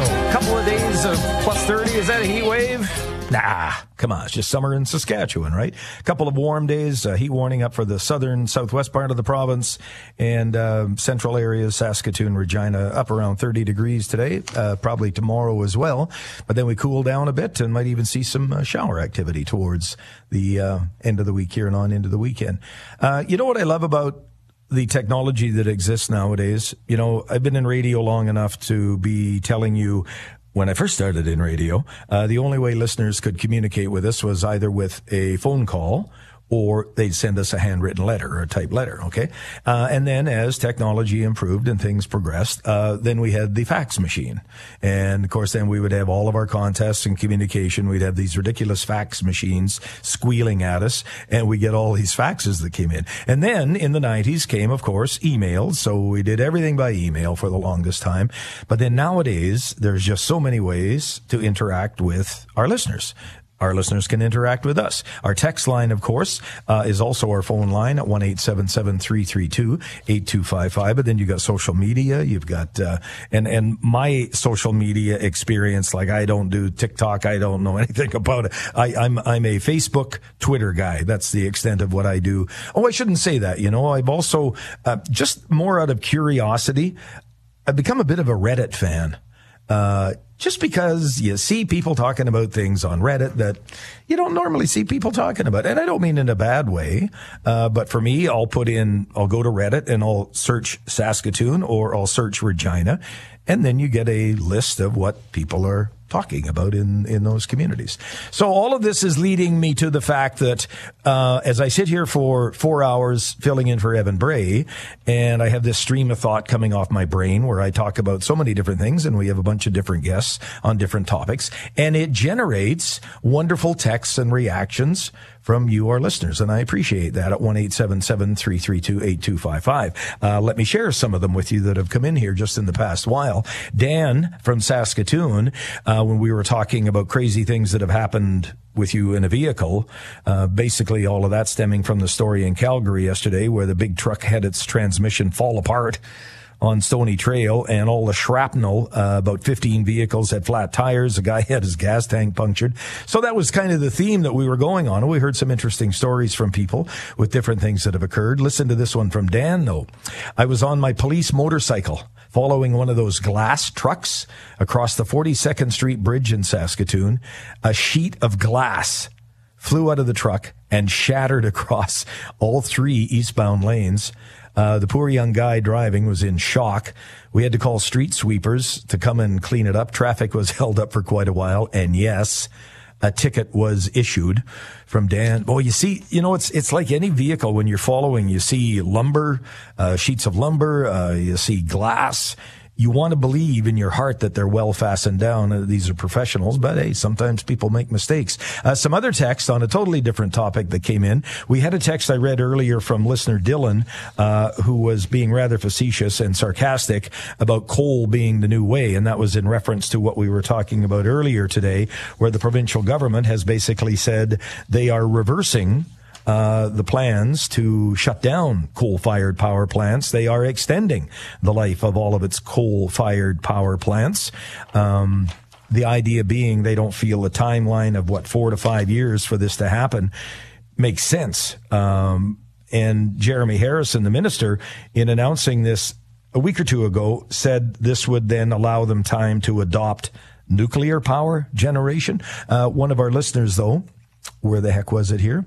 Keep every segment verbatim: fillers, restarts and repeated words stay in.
A couple of days of plus thirty. Is that a heat wave? Nah, come on. It's just summer in Saskatchewan, right? A couple of warm days. Uh, heat warning up for the southern, southwest part of the province and uh, central areas, Saskatoon, Regina, up around thirty degrees today, uh, probably tomorrow as well. But then we cool down a bit and might even see some uh, shower activity towards the uh, end of the week here and on into the weekend. Uh, you know what I love about the technology that exists nowadays? You know, I've been in radio long enough to be telling you, when I first started in radio, uh, the only way listeners could communicate with us was either with a phone call or they'd send us a handwritten letter or a typed letter, okay? Uh, and then as technology improved and things progressed, uh, then we had the fax machine. And, of course, then we would have all of our contests and communication. We'd have these ridiculous fax machines squealing at us, and we get all these faxes that came in. And then in the nineties came, of course, emails. So we did everything by email for the longest time. But then nowadays, there's just so many ways to interact with our listeners. Our listeners can interact with us. Our text line, of course, uh, is also our phone line at one eight seven seven, three three two, eight two five five. But then you've got social media. You've got, uh, and, and my social media experience, like I don't do TikTok. I don't know anything about it. I, I'm, I'm a Facebook, Twitter guy. That's the extent of what I do. Oh, I shouldn't say that. You know, I've also, uh, just more out of curiosity, I've become a bit of a Reddit fan. Uh, just because you see people talking about things on Reddit that you don't normally see people talking about. And I don't mean in a bad way. Uh, but for me, I'll put in, I'll go to Reddit and I'll search Saskatoon or I'll search Regina. And then you get a list of what people are talking about in, in those communities. So all of this is leading me to the fact that, uh, as I sit here for four hours filling in for Evan Bray, and I have this stream of thought coming off my brain where I talk about so many different things, and we have a bunch of different guests on different topics, and it generates wonderful texts and reactions from you, our listeners, and I appreciate that at one eight seven seven, three three two, eight two five five. Uh, let me share some of them with you that have come in here just in the past while. Dan from Saskatoon, uh, when we were talking about crazy things that have happened with you in a vehicle, uh, basically all of that stemming from the story in Calgary yesterday where the big truck had its transmission fall apart on Stony Trail, and all the shrapnel, uh, about fifteen vehicles had flat tires. A guy had his gas tank punctured. So that was kind of the theme that we were going on. We heard some interesting stories from people with different things that have occurred. Listen to this one from Dan, though. I was on my police motorcycle following one of those glass trucks across the forty-second Street Bridge in Saskatoon. A sheet of glass flew out of the truck and shattered across all three eastbound lanes. Uh, the poor young guy driving was in shock. We had to call street sweepers to come and clean it up. Traffic was held up for quite a while. And yes, a ticket was issued from Dan. Well, you see, you know, it's, it's like any vehicle when you're following, you see lumber, uh, sheets of lumber, uh, you see glass. You want to believe in your heart that they're well fastened down. Uh, these are professionals, but hey, sometimes people make mistakes. Uh, some other text on a totally different topic that came in. We had a text I read earlier from listener Dylan, uh, who was being rather facetious and sarcastic about coal being the new way. And that was in reference to what we were talking about earlier today, where the provincial government has basically said they are reversing Uh, the plans to shut down coal-fired power plants. They are extending the life of all of its coal-fired power plants. Um, the idea being they don't feel a timeline of, what, four to five years for this to happen makes sense. Um, and Jeremy Harrison, the minister, in announcing this a week or two ago, said this would then allow them time to adopt nuclear power generation. Uh, one of our listeners, though, where the heck was it here?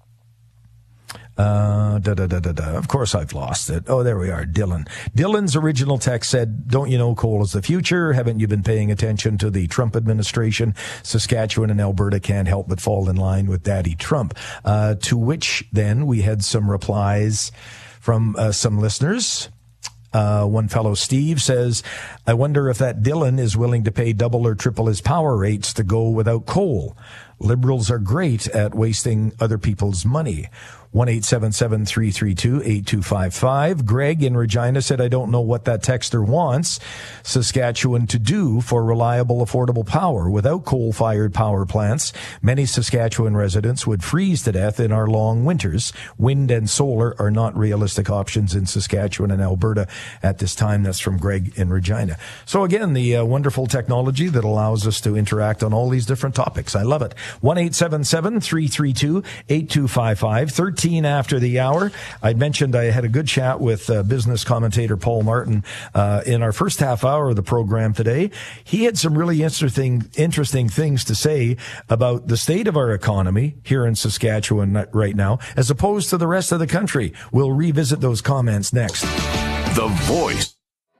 Uh, da, da, da, da, da. Of course I've lost it. Oh, there we are. Dylan. Dylan's original text said, don't you know coal is the future? Haven't you been paying attention to the Trump administration? Saskatchewan and Alberta can't help but fall in line with Daddy Trump. Uh, to which then we had some replies from uh, some listeners. Uh, one fellow, Steve, says, I wonder if that Dylan is willing to pay double or triple his power rates to go without coal. Liberals are great at wasting other people's money. one eight seven seven, three three two, eight two five five. Greg in Regina said, I don't know what that texter wants Saskatchewan to do for reliable, affordable power. Without coal-fired power plants, many Saskatchewan residents would freeze to death in our long winters. Wind and solar are not realistic options in Saskatchewan and Alberta at this time. That's from Greg in Regina. So again, the uh, wonderful technology that allows us to interact on all these different topics. I love it. one eight seven seven, three three two, eight two five five, thirteen after the hour. I mentioned I had a good chat with uh, business commentator Paul Martin uh, in our first half hour of the program today. He had some really interesting, interesting things to say about the state of our economy here in Saskatchewan right now, as opposed to the rest of the country. We'll revisit those comments next. The Voice.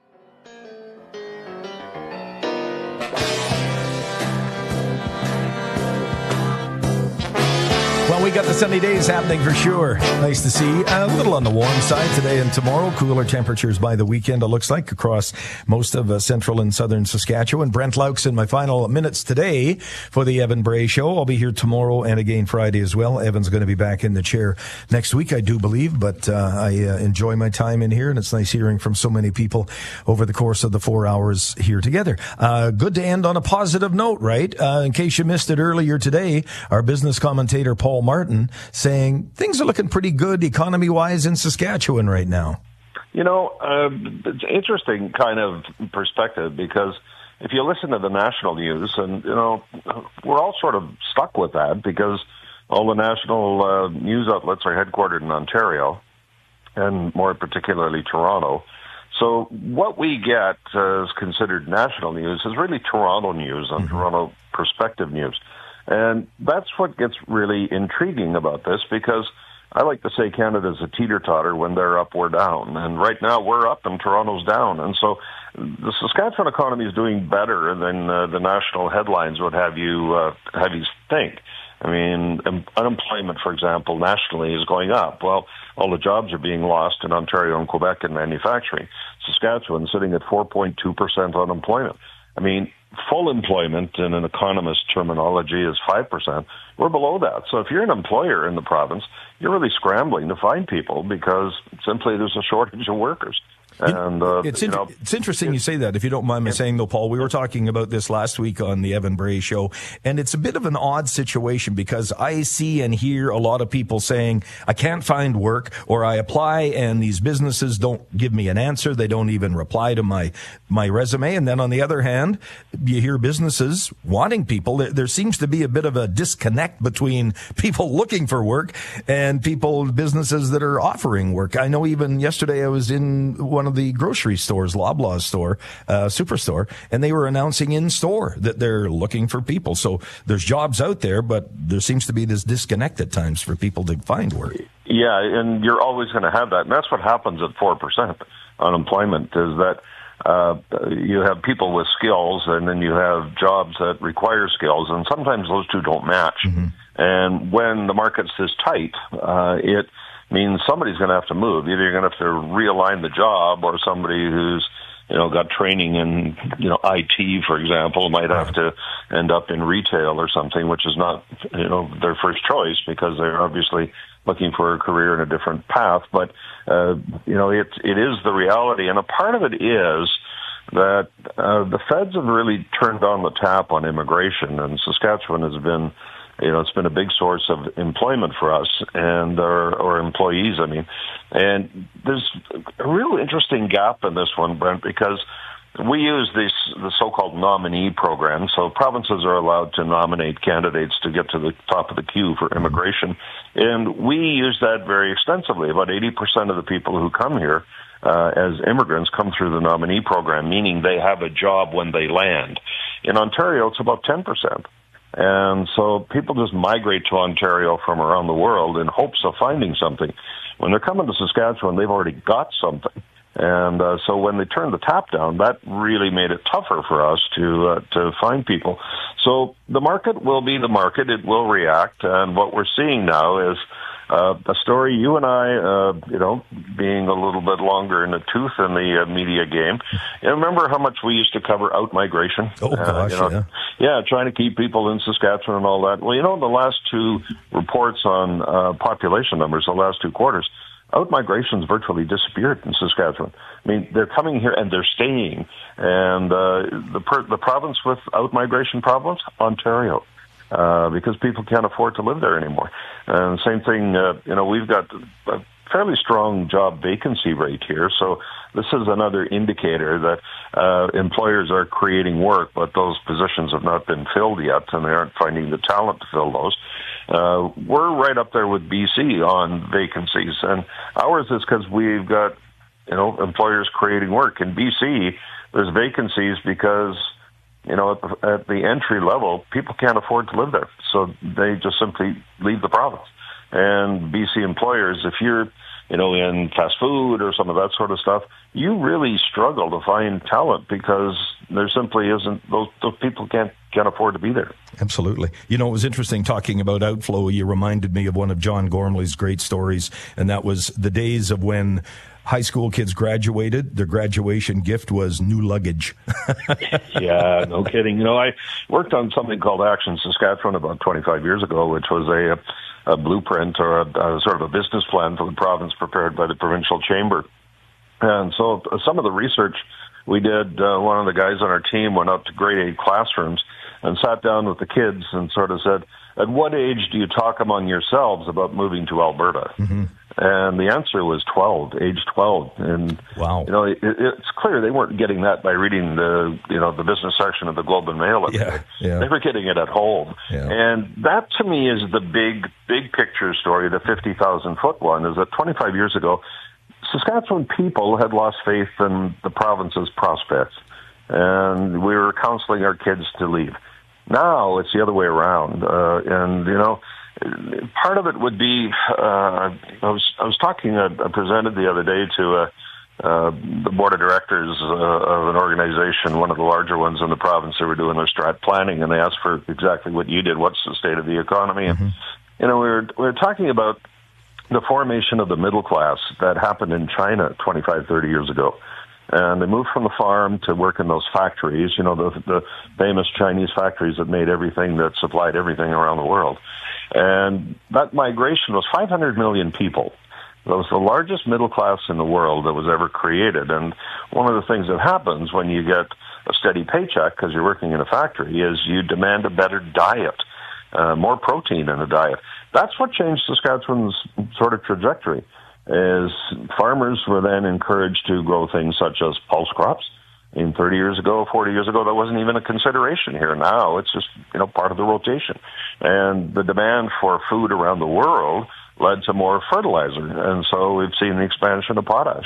Well, we got the sunny days happening for sure. Nice to see. A little on the warm side today and tomorrow. Cooler temperatures by the weekend, it looks like, across most of uh, central and southern Saskatchewan. Brent Laux in my final minutes today for the Evan Bray Show. I'll be here tomorrow and again Friday as well. Evan's going to be back in the chair next week, I do believe, but uh, I uh, enjoy my time in here, and it's nice hearing from so many people over the course of the four hours here together. Uh, good to end on a positive note, right? Uh, in case you missed it earlier today, our business commentator Paul Martin saying things are looking pretty good economy-wise in Saskatchewan right now. You know, uh, it's an interesting kind of perspective, because if you listen to the national news, and, you know, we're all sort of stuck with that because all the national uh, news outlets are headquartered in Ontario, and more particularly Toronto. So what we get uh, is considered national news is really Toronto news and mm-hmm. Toronto perspective news. And that's what gets really intriguing about this, because I like to say Canada's a teeter-totter. When they're up, we're down. And right now we're up and Toronto's down. And so the Saskatchewan economy is doing better than uh, the national headlines would have you uh, have you think. I mean, um, unemployment, for example, nationally is going up. Well, all the jobs are being lost in Ontario and Quebec in manufacturing. Saskatchewan sitting at four point two percent unemployment. I mean, full employment in an economist terminology is five percent. We're below that. So if you're an employer in the province, you're really scrambling to find people because simply there's a shortage of workers. And uh, it's, you inter- know, it's interesting you say that, if you don't mind me saying, though, Paul. We were talking about this last week on the Evan Bray Show, and it's a bit of an odd situation because I see and hear a lot of people saying, I can't find work, or I apply and these businesses don't give me an answer. They don't even reply to my, my resume. And then on the other hand, you hear businesses wanting people. There, there seems to be a bit of a disconnect between people looking for work and people, businesses that are offering work. I know even yesterday I was in one of the grocery stores, Loblaws store, uh, Superstore, and they were announcing in store that they're looking for people. So there's jobs out there, but there seems to be this disconnect at times for people to find work. Yeah, and you're always going to have that. And that's what happens at four percent unemployment, is that uh, you have people with skills and then you have jobs that require skills, and sometimes those two don't match. Mm-hmm. And when the market's this tight, uh, it means somebody's going to have to move. Either you're going to have to realign the job, or somebody who's, you know, got training in, you know, I T, for example, might have to end up in retail or something, which is not, you know, their first choice because they're obviously looking for a career in a different path. But, uh, you know, it, it is the reality. And a part of it is that uh, the feds have really turned on the tap on immigration, and Saskatchewan has been, you know, it's been a big source of employment for us and our, our employees, I mean. And there's a real interesting gap in this one, Brent, because we use this, the so-called nominee program. So provinces are allowed to nominate candidates to get to the top of the queue for immigration. And we use that very extensively. About eighty percent of the people who come here uh, as immigrants come through the nominee program, meaning they have a job when they land. In Ontario, it's about ten percent. And so people just migrate to Ontario from around the world in hopes of finding something. When they're coming to Saskatchewan, they've already got something. And uh, so when they turned the tap down, that really made it tougher for us to uh, to find people. So the market will be the market. It will react. And what we're seeing now is uh, a story, you and I, uh, you know, being a little bit longer in the tooth in the uh, media game. You remember how much we used to cover out-migration? Oh, gosh, uh, you know, yeah. Yeah, trying to keep people in Saskatchewan and all that. Well, you know, the last two reports on uh, population numbers, the last two quarters, out-migration's virtually disappeared in Saskatchewan. I mean, they're coming here and they're staying. And uh, the per- the province with out-migration problems, Ontario, uh, because people can't afford to live there anymore. And same thing, uh, you know, we've got a fairly strong job vacancy rate here. So this is another indicator that uh, employers are creating work, but those positions have not been filled yet, and they aren't finding the talent to fill those. Uh, we're right up there with B C on vacancies, and ours is because we've got, you know, employers creating work. In B C, there's vacancies because, you know, at the, at the entry level, people can't afford to live there, so they just simply leave the province. And B C employers, if you're, you know, in fast food or some of that sort of stuff, you really struggle to find talent because there simply isn't, those, those people can't, can't afford to be there. Absolutely. You know, it was interesting talking about outflow. You reminded me of one of John Gormley's great stories, and that was the days of when high school kids graduated. Their graduation gift was new luggage. Yeah, no kidding. You know, I worked on something called Action Saskatchewan about twenty-five years ago, which was a, a blueprint or a, a sort of a business plan for the province prepared by the provincial chamber. And so some of the research we did, uh, one of the guys on our team went out to grade eight classrooms and sat down with the kids and sort of said, at what age do you talk among yourselves about moving to Alberta? Mm-hmm. And the answer was twelve, age twelve. And, wow. you know, it, it's clear they weren't getting that by reading the, you know, the business section of the Globe and Mail. Yeah, yeah. They were getting it at home. Yeah. And that, to me, is the big, big picture story, the fifty thousand foot one, is that twenty-five years ago, Saskatchewan people had lost faith in the province's prospects. And we were counseling our kids to leave. Now it's the other way around. Uh, and, you know, part of it would be, uh, I was I was talking, uh, I presented the other day to uh, uh, the board of directors uh, of an organization, one of the larger ones in the province. They were doing their strat planning, and they asked for exactly what you did. What's the state of the economy? Mm-hmm. And, you know, we were, we were talking about the formation of the middle class that happened in China twenty-five, thirty years ago. And they moved from the farm to work in those factories, you know, the, the famous Chinese factories that made everything, that supplied everything around the world. And that migration was five hundred million people. It was the largest middle class in the world that was ever created. And one of the things that happens when you get a steady paycheck because you're working in a factory is you demand a better diet, uh, more protein in the diet. That's what changed Saskatchewan's sort of trajectory. Is farmers were then encouraged to grow things such as pulse crops. In thirty years ago, forty years ago, that wasn't even a consideration here. Now it's just, you know, part of the rotation. And the demand for food around the world led to more fertilizer. And so we've seen the expansion of potash.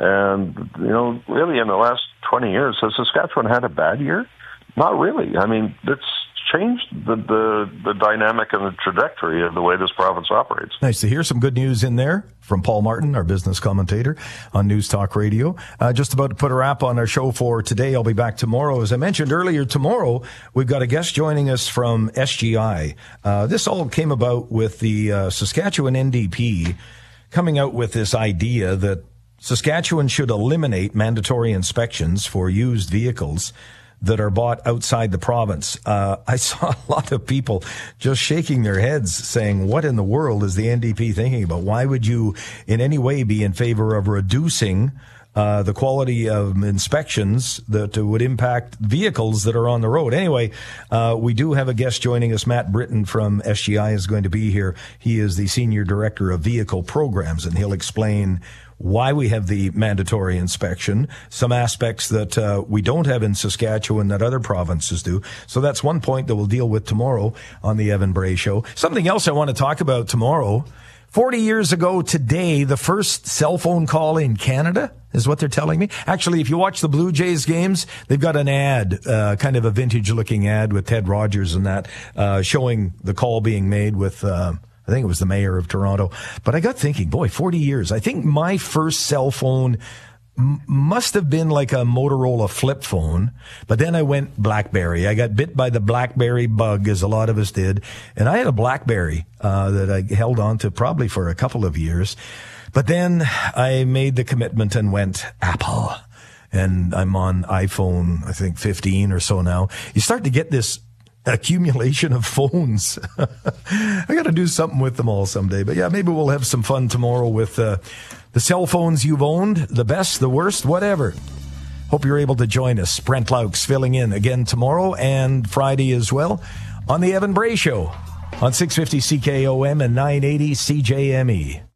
And, you know, really in the last twenty years, has Saskatchewan had a bad year? Not really. I mean, it's changed the, the, the dynamic and the trajectory of the way this province operates. Nice to hear some good news in there from Paul Martin, our business commentator on News Talk Radio. Uh, just about to put a wrap on our show for today. I'll be back tomorrow. As I mentioned earlier, tomorrow we've got a guest joining us from S G I. Uh, this all came about with the uh, Saskatchewan N D P coming out with this idea that Saskatchewan should eliminate mandatory inspections for used vehicles that are bought outside the province. Uh, I saw a lot of people just shaking their heads saying, what in the world is the N D P thinking about? Why would you in any way be in favor of reducing uh, the quality of inspections that would impact vehicles that are on the road? Anyway, uh, we do have a guest joining us. Matt Britton from S G I is going to be here. He is the Senior Director of Vehicle Programs, and he'll explain why we have the mandatory inspection, some aspects that uh, we don't have in Saskatchewan that other provinces do. So that's one point that we'll deal with tomorrow on the Evan Bray Show. Something else I want to talk about tomorrow. forty years ago today, the first cell phone call in Canada is what they're telling me. Actually, if you watch the Blue Jays games, they've got an ad, uh, kind of a vintage-looking ad with Ted Rogers and that, uh, showing the call being made with uh I think it was the mayor of Toronto. But I got thinking, boy, forty years. I think my first cell phone m- must have been like a Motorola flip phone. But then I went BlackBerry. I got bit by the BlackBerry bug, as a lot of us did. And I had a BlackBerry uh, that I held on to probably for a couple of years. But then I made the commitment and went Apple. And I'm on iPhone, I think, fifteen or so now. You start to get this accumulation of phones. I got to do something with them all someday. But yeah, maybe we'll have some fun tomorrow with uh, the cell phones you've owned, the best, the worst, whatever. Hope you're able to join us. Brent Laux filling in again tomorrow and Friday as well on the Evan Bray Show on six fifty C K O M and nine eighty C J M E.